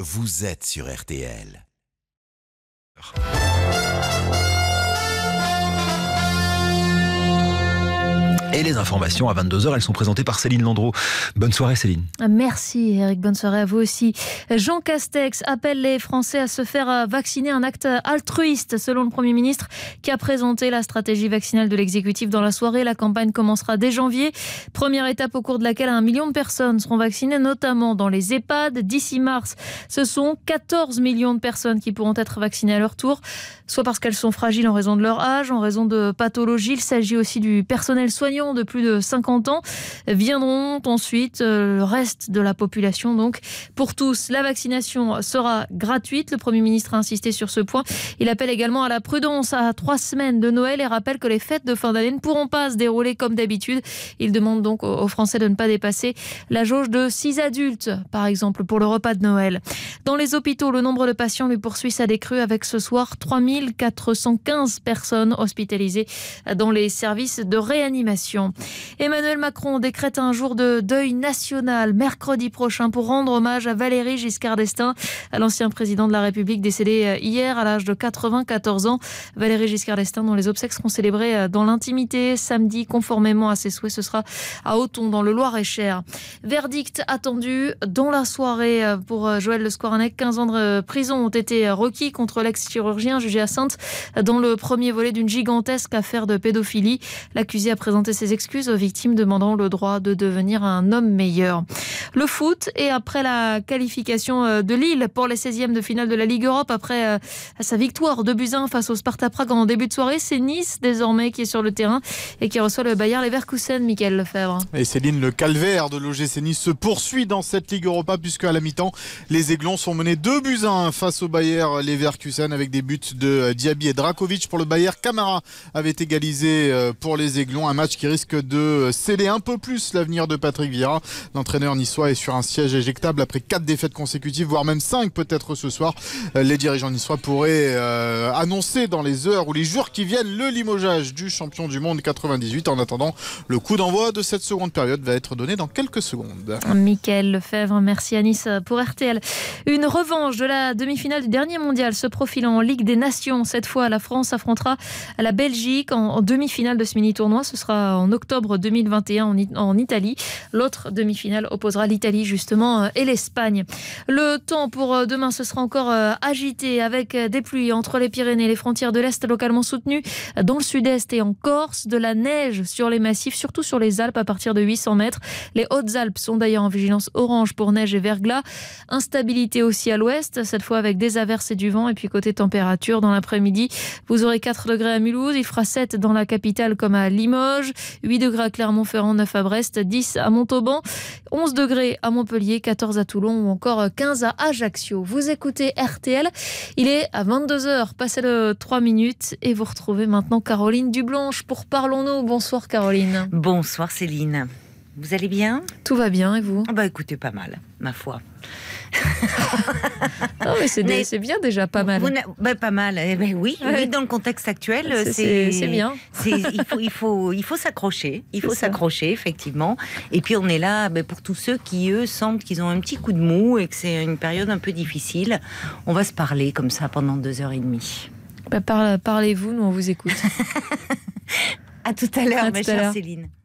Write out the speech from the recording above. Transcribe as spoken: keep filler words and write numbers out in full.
vous êtes sur R T L. Et les informations à vingt-deux heures, elles sont présentées par Céline Landreau. Bonne soirée Céline. Merci Eric, bonne soirée à vous aussi. Jean Castex appelle les Français à se faire vacciner, un acte altruiste selon le Premier ministre qui a présenté la stratégie vaccinale de l'exécutif dans la soirée. La campagne commencera dès janvier. Première étape au cours de laquelle un million de personnes seront vaccinées, notamment dans les EHPAD. D'ici mars, ce sont quatorze millions de personnes qui pourront être vaccinées à leur tour, soit parce qu'elles sont fragiles en raison de leur âge, en raison de pathologies. Il s'agit aussi du personnel soignant de plus de cinquante ans. Viendront ensuite le reste de la population. Donc, pour tous, la vaccination sera gratuite. Le Premier ministre a insisté sur ce point. Il appelle également à la prudence à trois semaines de Noël et rappelle que les fêtes de fin d'année ne pourront pas se dérouler comme d'habitude. Il demande donc aux Français de ne pas dépasser la jauge de six adultes, par exemple, pour le repas de Noël. Dans les hôpitaux, le nombre de patients lui poursuit sa décrue avec ce soir trois mille quatre cent quinze personnes hospitalisées dans les services de réanimation. Emmanuel Macron décrète un jour de deuil national mercredi prochain pour rendre hommage à Valéry Giscard d'Estaing, l'ancien président de la République décédé hier à l'âge de quatre-vingt-quatorze ans. Valéry Giscard d'Estaing, dont les obsèques seront célébrées dans l'intimité samedi, conformément à ses souhaits. Ce sera à Auton, dans le Loir-et-Cher. Verdict attendu dans la soirée pour Joël Le Scoranec. quinze ans de prison ont été requis contre l'ex-chirurgien jugé à Saintes dans le premier volet d'une gigantesque affaire de pédophilie. L'accusé a présenté ses excuses aux victimes, demandant le droit de devenir un homme meilleur. Le foot, et après la qualification de Lille pour les seizièmes de finale de la Ligue Europe, après sa victoire deux buts à un face au Sparta Prague en début de soirée, c'est Nice désormais qui est sur le terrain et qui reçoit le Bayer Leverkusen. Mickaël Lefebvre. Et Céline, le calvaire de l'O G C Nice se poursuit dans cette Ligue Europa, puisque à la mi-temps, les Aiglons sont menés deux buts à un face au Bayer Leverkusen avec des buts de Diaby et Drakovic pour le Bayer. Camara avait égalisé pour les Aiglons, un match qui risque de sceller un peu plus l'avenir de Patrick Vieira. L'entraîneur niçois est sur un siège éjectable après quatre défaites consécutives, voire même cinq peut-être ce soir. Les dirigeants niçois pourraient euh, annoncer dans les heures ou les jours qui viennent le limogeage du champion du monde quatre-vingt-dix-huit. En attendant, le coup d'envoi de cette seconde période va être donné dans quelques secondes. Mickaël Lefebvre, merci à Nice pour R T L. Une revanche de la demi-finale du dernier mondial se profilant en Ligue des Nations. Cette fois, la France affrontera la Belgique en, en demi-finale de ce mini-tournoi. Ce sera en octobre deux mille vingt et un en, en Italie. L'autre demi-finale opposera l'Italie justement et l'Espagne. Le temps pour demain, ce sera encore agité avec des pluies entre les Pyrénées et les frontières de l'Est localement soutenues dans le sud-est et en Corse, de la neige sur les massifs, surtout sur les Alpes à partir de huit cents mètres. Les Hautes-Alpes sont d'ailleurs en vigilance orange pour neige et verglas. Instabilité aussi à l'ouest, cette fois avec des averses et du vent. Et puis côté température, dans l'après-midi, vous aurez quatre degrés à Mulhouse, il fera sept dans la capitale comme à Limoges, huit degrés à Clermont-Ferrand, neuf à Brest, dix à Montauban, onze degrés à Montpellier, quatorze à Toulon ou encore quinze à Ajaccio. Vous écoutez R T L, il est à vingt-deux heures, passé le trois minutes et vous retrouvez maintenant Caroline Dublanche pour Parlons-nous. Bonsoir Caroline. Bonsoir Céline. Vous allez bien ? Tout va bien et vous ? Bah écoutez, pas mal, ma foi. Non mais c'est, mais c'est bien déjà, pas mal. Bah, pas mal, eh ben oui, ouais. Oui, dans le contexte actuel, c'est, c'est, c'est, c'est bien. C'est, il, faut, il, faut, il faut s'accrocher, il faut c'est s'accrocher, ça. Effectivement. Et puis on est là bah, pour tous ceux qui, eux, sentent qu'ils ont un petit coup de mou et que c'est une période un peu difficile. On va se parler comme ça pendant deux heures et demie. Bah, par, parlez-vous, nous on vous écoute. À tout à l'heure, à ma tout à chère l'heure. Céline.